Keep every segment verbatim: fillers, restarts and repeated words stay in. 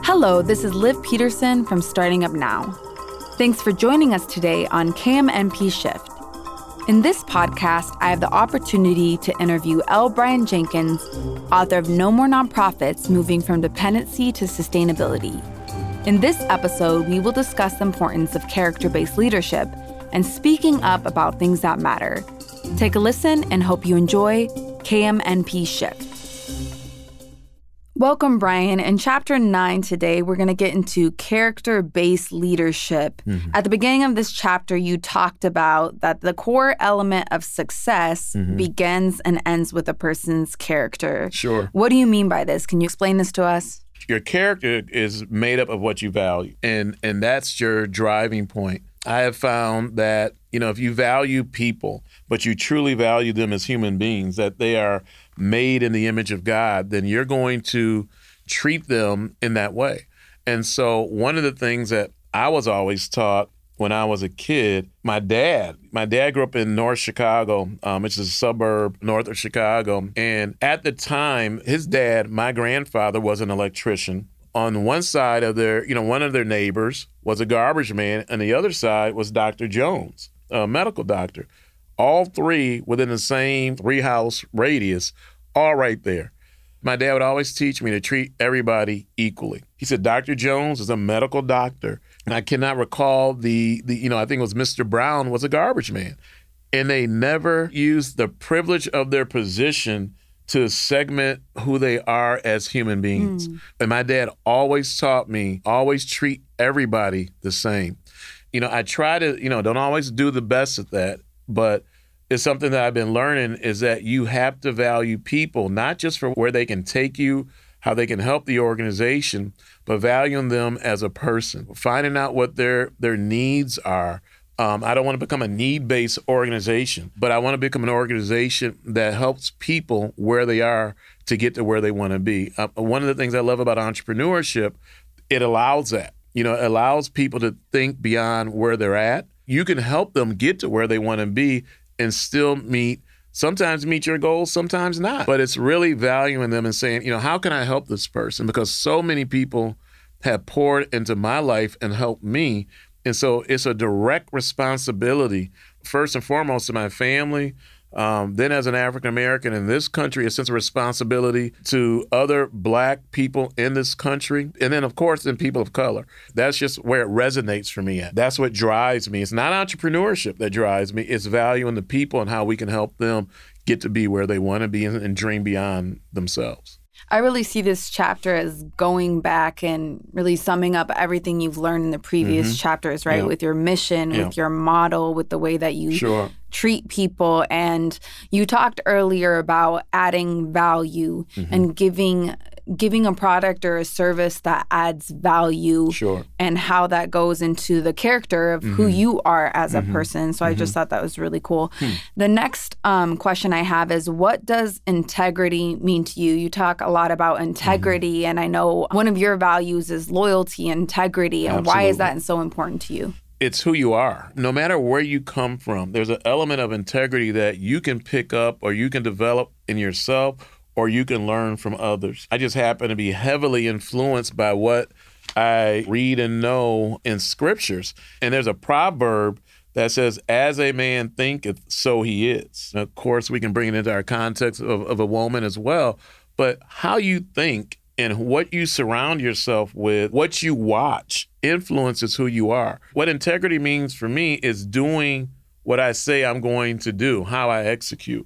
Hello, this is Liv Peterson from Starting Up Now. Thanks for joining us today on K M N P Shift. In this podcast, I have the opportunity to interview L. Brian Jenkins, author of No More Nonprofits, Moving from Dependency to Sustainability. In this episode, we will discuss the importance of character-based leadership and speaking up about things that matter. Take a listen and hope you enjoy K M N P Shift. Welcome, Brian. In chapter nine today, we're going to get into character-based leadership. Mm-hmm. At the beginning of this chapter, you talked about that the core element of success mm-hmm. begins and ends with a person's character. Sure. What do you mean by this? Can you explain this to us? Your character is made up of what you value, and and that's your driving point. I have found that, you know, if you value people, but you truly value them as human beings, that they are made in the image of God, then you're going to treat them in that way. And so one of the things that I was always taught when I was a kid, my dad, my dad grew up in North Chicago, um, which is a suburb north of Chicago. And at the time, his dad, my grandfather, was an electrician. On one side of their, you know, one of their neighbors was a garbage man, and the other side was Doctor Jones, a medical doctor. All three within the same three-house radius, all right there. My dad would always teach me to treat everybody equally. He said, Doctor Jones is a medical doctor, and I cannot recall the, the, you know, I think it was Mister Brown was a garbage man. And they never used the privilege of their position to segment who they are as human beings. Mm. And my dad always taught me, always treat everybody the same. You know, I try to, you know, don't always do the best at that, but it's something that I've been learning is that you have to value people, not just for where they can take you, how they can help the organization, but valuing them as a person, finding out what their their needs are. Um, I don't want to become a need-based organization, but I want to become an organization that helps people where they are to get to where they want to be. Uh, one of the things I love about entrepreneurship, it allows that. You know, it allows people to think beyond where they're at. You can help them get to where they want to be and still meet, sometimes meet your goals, sometimes not. But it's really valuing them and saying, you know, how can I help this person? Because so many people have poured into my life and helped me. And so it's a direct responsibility, first and foremost, to my family. Um, then as an African-American in this country, a sense of responsibility to other Black people in this country. And then, of course, then people of color. That's just where it resonates for me at. That's what drives me. It's not entrepreneurship that drives me. It's valuing the people and how we can help them get to be where they want to be and, and dream beyond themselves. I really see this chapter as going back and really summing up everything you've learned in the previous mm-hmm. chapters, right? Yeah. With your mission, yeah. with your model, with the way that you sure. treat people. And you talked earlier about adding value mm-hmm. and giving giving a product or a service that adds value sure. and how that goes into the character of mm-hmm. who you are as mm-hmm. a person. So mm-hmm. I just thought that was really cool. Hmm. The next um, question I have is, what does integrity mean to you? You talk a lot about integrity, mm-hmm. and I know one of your values is loyalty, integrity, and Absolutely. Why is that so important to you? It's who you are. No matter where you come from, there's an element of integrity that you can pick up or you can develop in yourself or you can learn from others. I just happen to be heavily influenced by what I read and know in scriptures. And there's a proverb that says, as a man thinketh, so he is. And of course, we can bring it into our context of, of a woman as well. But how you think and what you surround yourself with, what you watch, influences who you are. What integrity means for me is doing what I say I'm going to do, how I execute.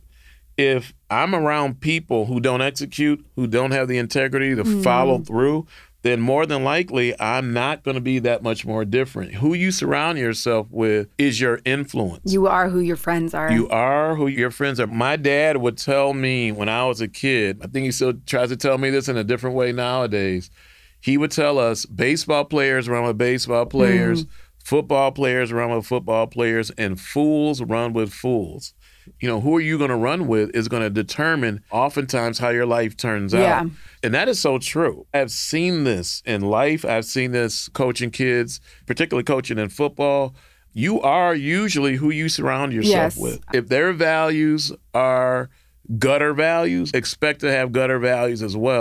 If I'm around people who don't execute, who don't have the integrity to mm. follow through, then more than likely, I'm not going to be that much more different. Who you surround yourself with is your influence. You are who your friends are. You are who your friends are. My dad would tell me when I was a kid, I think he still tries to tell me this in a different way nowadays. He would tell us baseball players run with baseball players, mm. football players run with football players, and fools run with fools. You know, who are you going to run with is going to determine oftentimes how your life turns yeah. out. And that is so true. I've seen this in life. I've seen this coaching kids, particularly coaching in football. You are usually who you surround yourself yes. with. If their values are gutter values, expect to have gutter values as well.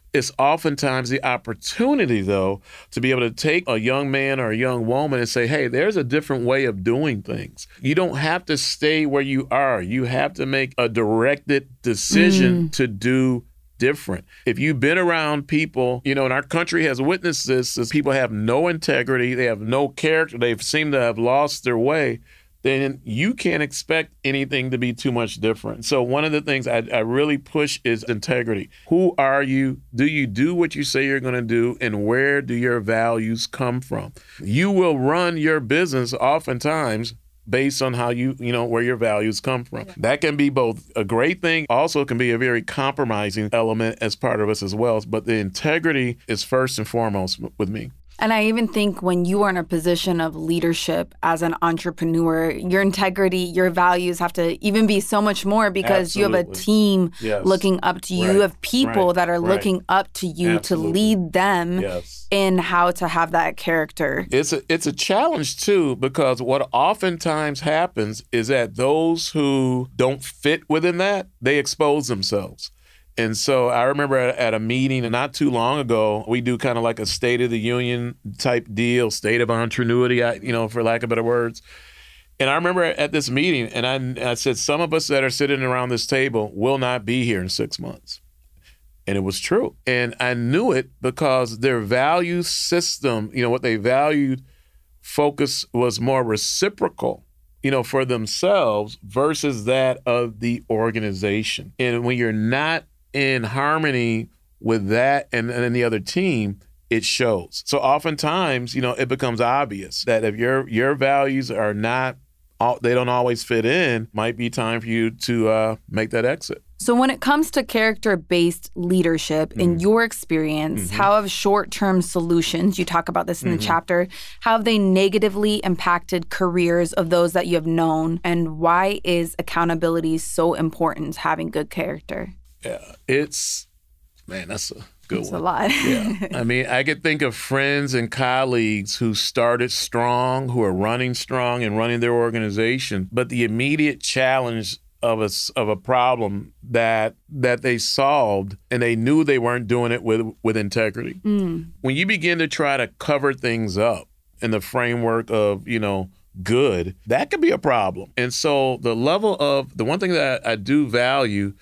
It's oftentimes the opportunity, though, to be able to take a young man or a young woman and say, hey, there's a different way of doing things. You don't have to stay where you are. You have to make a directed decision mm. to do different. If you've been around people, you know, and our country has witnessed this, is people have no integrity, they have no character, they seem to have lost their way, then you can't expect anything to be too much different. So one of the things I, I really push is integrity. Who are you? Do you do what you say you're going to do? And where do your values come from? You will run your business oftentimes based on how you, you know, where your values come from. That can be both a great thing, also can be a very compromising element as part of us as well. But the integrity is first and foremost with me. And I even think when you are in a position of leadership as an entrepreneur, your integrity, your values have to even be so much more because Absolutely. You have a team yes. looking up to you. Right. You have people right. that are right. looking up to you Absolutely. To lead them yes. in how to have that character. It's a, it's a challenge, too, because what oftentimes happens is that those who don't fit within that, they expose themselves. And so I remember at, at a meeting not too long ago, we do kind of like a State of the Union type deal, state of entrepreneurity, you know, for lack of better words. And I remember at this meeting, and I, I said, some of us that are sitting around this table will not be here in six months. And it was true. And I knew it because their value system, you know, what they valued, focus was more reciprocal, you know, for themselves versus that of the organization. And when you're not in harmony with that and, and the other team, it shows. So oftentimes, you know, it becomes obvious that if your your values are not, they don't always fit in, might be time for you to uh, make that exit. So when it comes to character-based leadership, mm-hmm. in your experience, mm-hmm. how have short-term solutions, you talk about this in mm-hmm. the chapter, how have they negatively impacted careers of those that you have known? And why is accountability so important, having good character? Yeah, it's, man, that's a good it's one. a lot. Yeah. I mean, I could think of friends and colleagues who started strong, who are running strong and running their organization, but the immediate challenge of a, of a problem that that they solved, and they knew they weren't doing it with, with integrity. Mm. When you begin to try to cover things up in the framework of, you know, good, that could be a problem. And so the level of, the one thing that I do value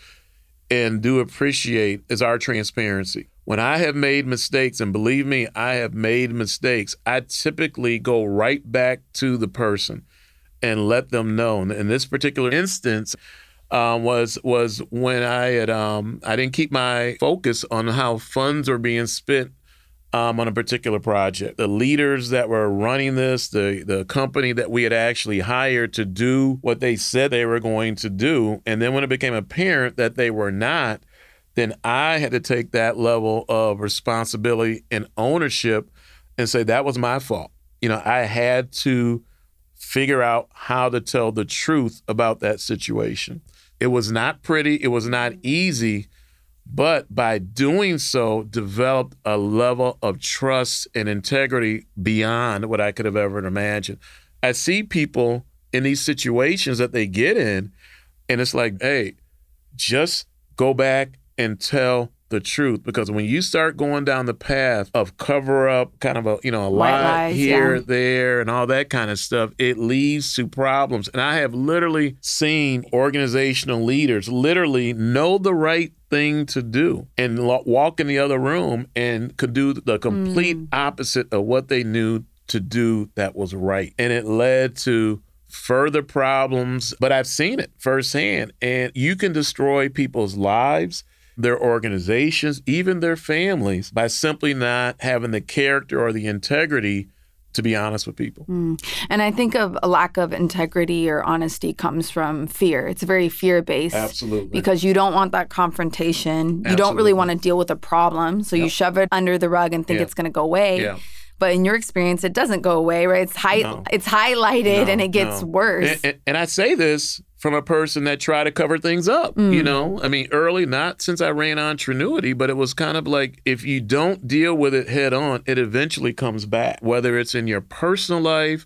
and do appreciate is our transparency. When I have made mistakes, and believe me, I have made mistakes, I typically go right back to the person and let them know. And in this particular instance, um, was was when I had um, I didn't keep my focus on how funds were being spent um, on a particular project. The leaders that were running this, the the company that we had actually hired to do what they said they were going to do, and then when it became apparent that they were not, then I had to take that level of responsibility and ownership and say that was my fault. You know, I had to figure out how to tell the truth about that situation. It was not pretty. It was not easy. But by doing so, developed a level of trust and integrity beyond what I could have ever imagined. I see people in these situations that they get in, and it's like, hey, just go back and tell the truth. Because when you start going down the path of cover up, kind of a, you know, a White lie lies, here, yeah. there, and all that kind of stuff, it leads to problems. And I have literally seen organizational leaders literally know the right thing to do and lo- walk in the other room and could do the complete mm. opposite of what they knew to do that was right. And it led to further problems. But I've seen it firsthand. And you can destroy people's lives, their organizations, even their families, by simply not having the character or the integrity to be honest with people. Mm. And I think of a lack of integrity or honesty comes from fear. It's very fear-based. Absolutely. Because you don't want that confrontation. Absolutely. You don't really want to deal with a problem. So yep. you shove it under the rug and think yeah. it's going to go away. Yeah. But in your experience, it doesn't go away, right? It's high, no. it's highlighted no, and it gets no. worse. And, and, and I say this from a person that tried to cover things up, mm. you know? I mean, early, not since I ran Entrenuity, but it was kind of like if you don't deal with it head on, it eventually comes back, whether it's in your personal life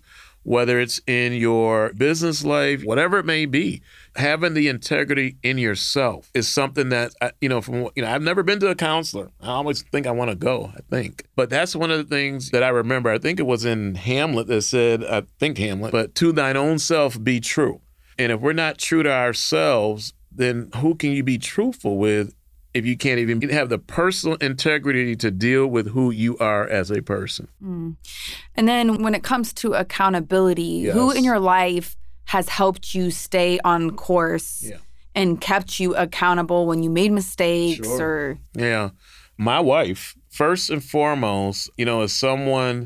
whether it's in your business life, whatever it may be. Having the integrity in yourself is something that, you know, from, you know, I've never been to a counselor. I always think I want to go, I think. But that's one of the things that I remember. I think it was in Hamlet that said, I think Hamlet, but to thine own self be true. And if we're not true to ourselves, then who can you be truthful with if you can't even have the personal integrity to deal with who you are as a person? Mm. And then when it comes to accountability, yes. who in your life has helped you stay on course yeah. and kept you accountable when you made mistakes? Sure. Or Yeah. My wife, first and foremost, you know, is someone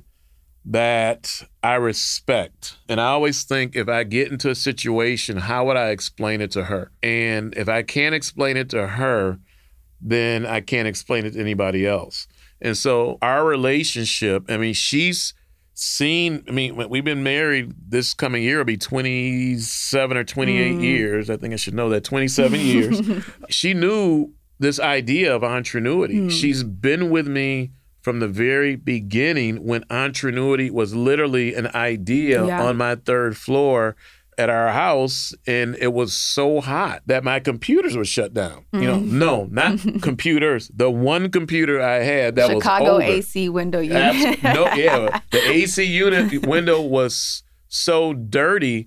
that I respect. And I always think if I get into a situation, how would I explain it to her? And if I can't explain it to her, then I can't explain it to anybody else. And so our relationship, I mean, she's seen, I mean, we've been married this coming year will be twenty-seven or twenty-eight mm. years. I think I should know that, twenty-seven years. She knew this idea of entrenuity. Mm. She's been with me from the very beginning when entrenuity was literally an idea yeah. on my third floor at our house, and it was so hot that my computers were shut down. Mm-hmm. You know, no, not computers. The one computer I had that Chicago was Chicago A C window unit. Abs- no, yeah, the A C unit window was so dirty,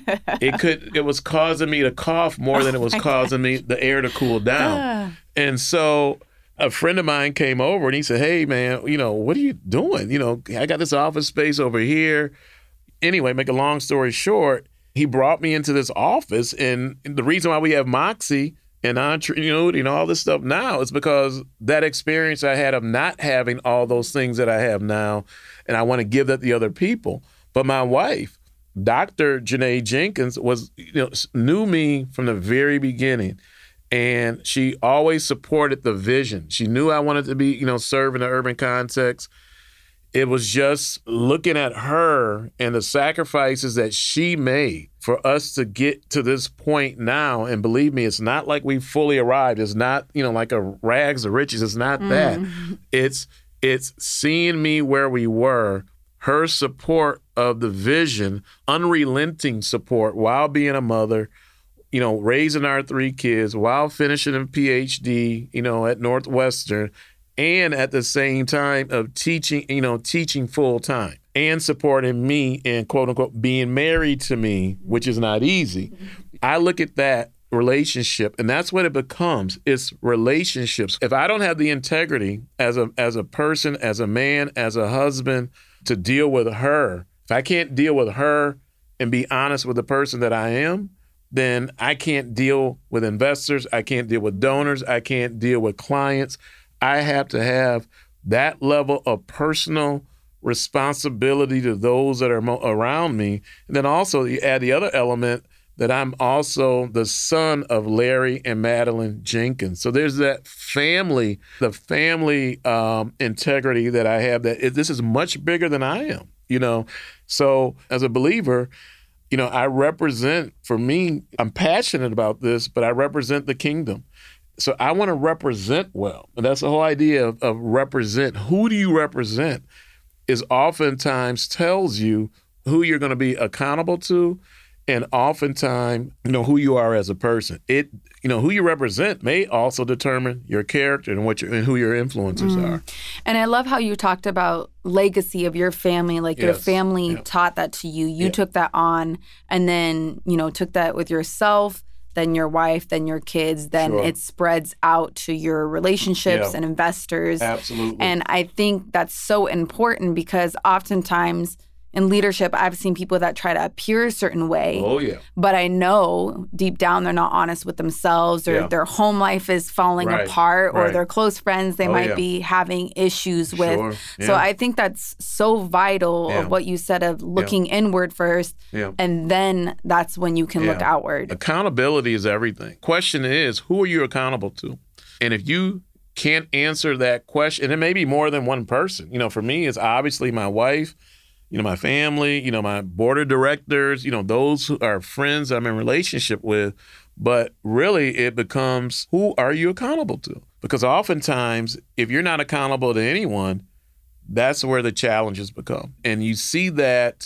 it could it was causing me to cough more than it was oh causing God. me the air to cool down. And so a friend of mine came over and he said, "Hey, man, you know, what are you doing? You know, I got this office space over here." Anyway, make a long story short, he brought me into this office, and the reason why we have Moxie and entrenuity and all this stuff now is because that experience I had of not having all those things that I have now, and I want to give that to other people. But my wife, Doctor Janae Jenkins, was you know knew me from the very beginning, and she always supported the vision. She knew I wanted to be you know serve in the urban context. It was just looking at her and the sacrifices that she made for us to get to this point now. And believe me, it's not like we fully arrived. It's not, you know, like a rags or riches. It's not mm. that. It's it's seeing me where we were, her support of the vision, unrelenting support while being a mother, you know, raising our three kids while finishing a P H D, you know, at Northwestern. And at the same time of teaching, you know, teaching full time and supporting me and quote unquote being married to me, which is not easy. I look at that relationship, and that's what it becomes. It's relationships. If I don't have the integrity as a as a person, as a man, as a husband to deal with her, if I can't deal with her and be honest with the person that I am, then I can't deal with investors. I can't deal with donors. I can't deal with clients. I have to have that level of personal responsibility to those that are mo- around me. And then also you add the other element that I'm also the son of Larry and Madeline Jenkins. So there's that family, the family um, integrity that I have, that it, this is much bigger than I am, you know. So as a believer, you know, I represent, for me, I'm passionate about this, but I represent the kingdom. So I want to represent well. And that's the whole idea of, of represent. Who do you represent is oftentimes tells you who you're going to be accountable to, and oftentimes, you know, who you are as a person. It, you know, who you represent may also determine your character and what your, and who your influencers mm. are. And I love how you talked about legacy of your family. Like yes. your family yeah. taught that to you. You yeah. took that on, and then, you know, took that with yourself, then your wife, then your kids, then sure. it spreads out to your relationships yeah. and investors. Absolutely. And I think that's so important because oftentimes in leadership, I've seen people that try to appear a certain way. Oh, yeah. But I know deep down they're not honest with themselves, or yeah. their home life is falling right. apart, or right. their close friends they oh, might yeah. be having issues with. Sure. Yeah. So I think that's so vital yeah. of what you said of looking yeah. inward first, yeah. and then that's when you can yeah. look outward. Accountability is everything. Question is, who are you accountable to? And if you can't answer that question, and it may be more than one person. You know, for me, it's obviously my wife, you know, my family, you know, my board of directors, you know, those who are friends I'm in relationship with. But really, it becomes, who are you accountable to? Because oftentimes, if you're not accountable to anyone, that's where the challenges become. And you see that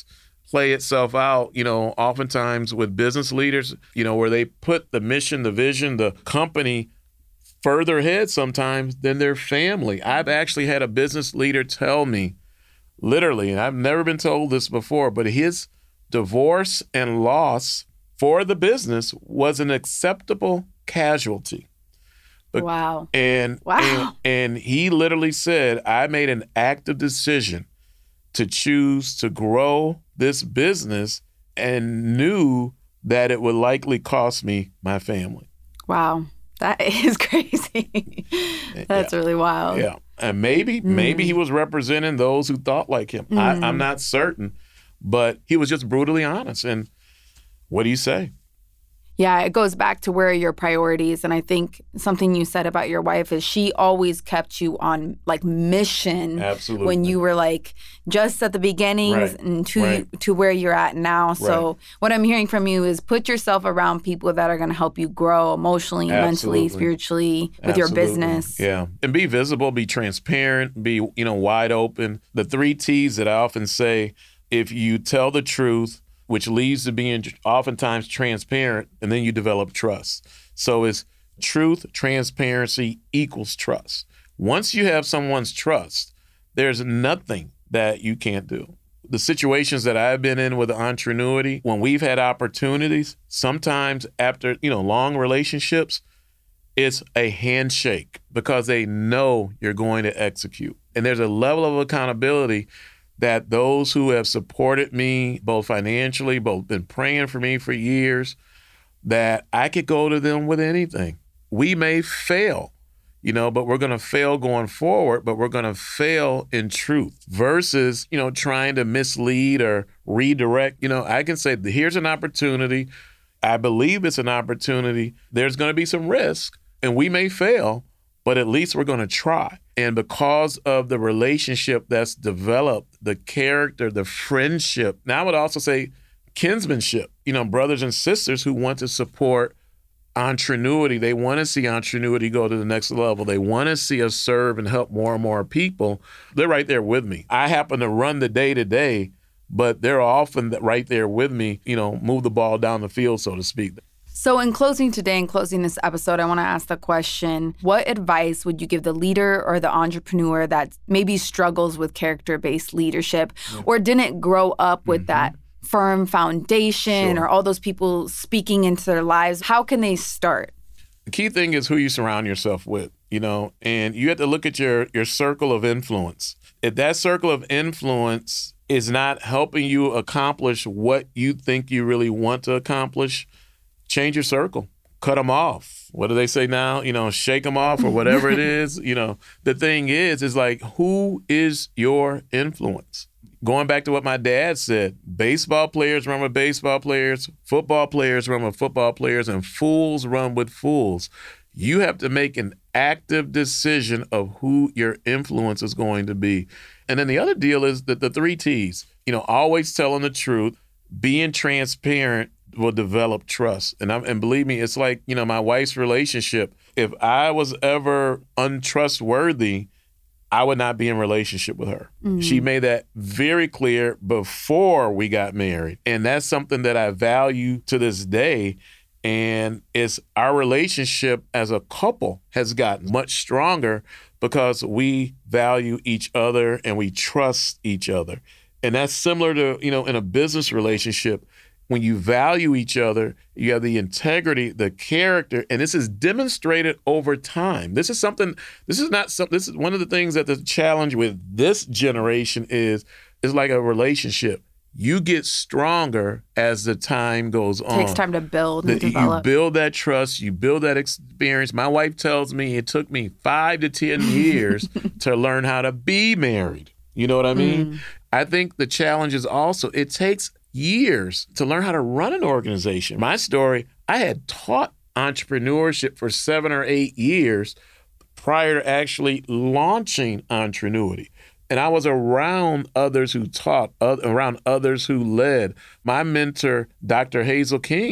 play itself out, you know, oftentimes with business leaders, you know, where they put the mission, the vision, the company further ahead sometimes than their family. I've actually had a business leader tell me, literally, and I've never been told this before, but his divorce and loss for the business was an acceptable casualty. But, wow. And, wow. and and he literally said, I made an active decision to choose to grow this business and knew that it would likely cost me my family. Wow. That is crazy. That's yeah. really wild. Yeah. And maybe, mm. maybe he was representing those who thought like him. Mm. I, I'm not certain, but he was just brutally honest. And what do you say? Yeah, it goes back to where are your priorities. And I think something you said about your wife is she always kept you on like mission. Absolutely. When you were like just at the beginnings right. and to right. to where you're at now. So right. what I'm hearing from you is put yourself around people that are going to help you grow emotionally, Absolutely. mentally, spiritually with Absolutely. your business. Yeah. And be visible, be transparent, be, you know, wide open. The three T's that I often say, if you tell the truth, which leads to being oftentimes transparent, and then you develop trust. So it's truth, transparency equals trust. Once you have someone's trust, there's nothing that you can't do. The situations that I've been in with Entrenuity, when we've had opportunities, sometimes after, you know, long relationships, it's a handshake because they know you're going to execute. And there's a level of accountability that those who have supported me, both financially, both been praying for me for years, that I could go to them with anything. We may fail, you know, but we're going to fail going forward, but we're going to fail in truth versus, you know, trying to mislead or redirect. You know, I can say, here's an opportunity. I believe it's an opportunity. There's going to be some risk and we may fail, but at least we're going to try. And because of the relationship that's developed, the character, the friendship, now I would also say kinsmanship, you know, brothers and sisters who want to support Entrenuity. They want to see Entrenuity go to the next level. They want to see us serve and help more and more people. They're right there with me. I happen to run the day-to-day, but they're often right there with me, you know, move the ball down the field, so to speak. So in closing today and closing this episode, I want to ask the question, what advice would you give the leader or the entrepreneur that maybe struggles with character-based leadership yeah. or didn't grow up with mm-hmm. that firm foundation sure. or all those people speaking into their lives? How can they start? The key thing is who you surround yourself with, you know, and you have to look at your, your circle of influence. If that circle of influence is not helping you accomplish what you think you really want to accomplish, change your circle, cut them off. What do they say now? You know, shake them off or whatever it is. You know, the thing is, is like, who is your influence? Going back to what my dad said, baseball players run with baseball players, football players run with football players, and fools run with fools. You have to make an active decision of who your influence is going to be. And then the other deal is that the three T's, you know, always telling the truth, being transparent, will develop trust. And I'm, and believe me, it's like, you know, my wife's relationship. If I was ever untrustworthy, I would not be in relationship with her. Mm-hmm. She made that very clear before we got married. And that's something that I value to this day. And it's our relationship as a couple has gotten much stronger because we value each other and we trust each other. And that's similar to, you know, in a business relationship. When you value each other, you have the integrity, the character, and this is demonstrated over time. This is something, this is not something, this is one of the things that the challenge with this generation is, is like a relationship. You get stronger as the time goes on. It takes time to build and the, develop. You build that trust, you build that experience. My wife tells me it took me five to ten years to learn how to be married. You know what I mean? Mm. I think the challenge is also, it takes years to learn how to run an organization. My story, I had taught entrepreneurship for seven or eight years prior to actually launching Entrenuity. And I was around others who taught, uh, around others who led. My mentor, Doctor Hazel King,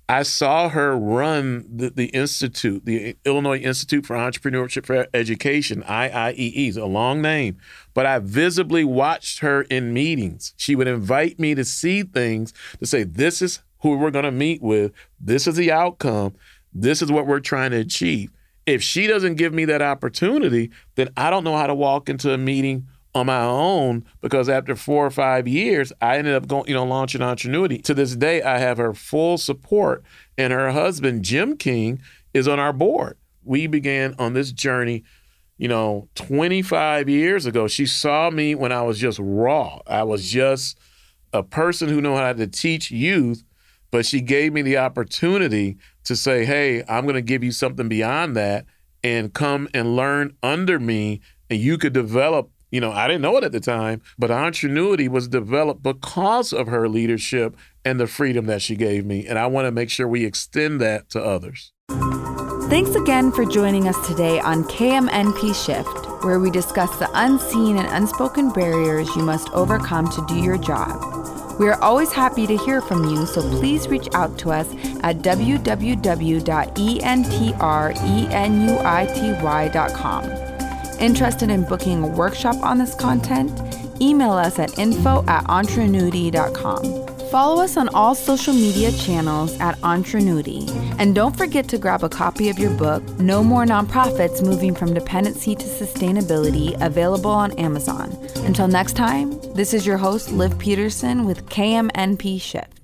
I saw her run the, the institute, the Illinois Institute for Entrepreneurship for Education, I I E E, it's a long name, but I visibly watched her in meetings. She would invite me to see things, to say, this is who we're going to meet with, this is the outcome, this is what we're trying to achieve. If she doesn't give me that opportunity, then I don't know how to walk into a meeting on my own, because after four or five years, I ended up going, you know, launching Entrenuity. To this day, I have her full support, and her husband, Jim King, is on our board. We began on this journey, you know, twenty-five years ago. She saw me when I was just raw. I was just a person who knew how to teach youth, but she gave me the opportunity to say, hey, I'm going to give you something beyond that, and come and learn under me, and you could develop. You know, I didn't know it at the time, but Entrenuity was developed because of her leadership and the freedom that she gave me. And I want to make sure we extend that to others. Thanks again for joining us today on K M N P Shift, where we discuss the unseen and unspoken barriers you must overcome to do your job. We are always happy to hear from you, so please reach out to us at w w w dot entrenuity dot com. Interested in booking a workshop on this content? Email us at info at entrenuity dot com. Follow us on all social media channels at Entrenuity. And don't forget to grab a copy of your book, No More Nonprofits Moving from Dependency to Sustainability, available on Amazon. Until next time, this is your host, Liv Peterson with K M N P Shift.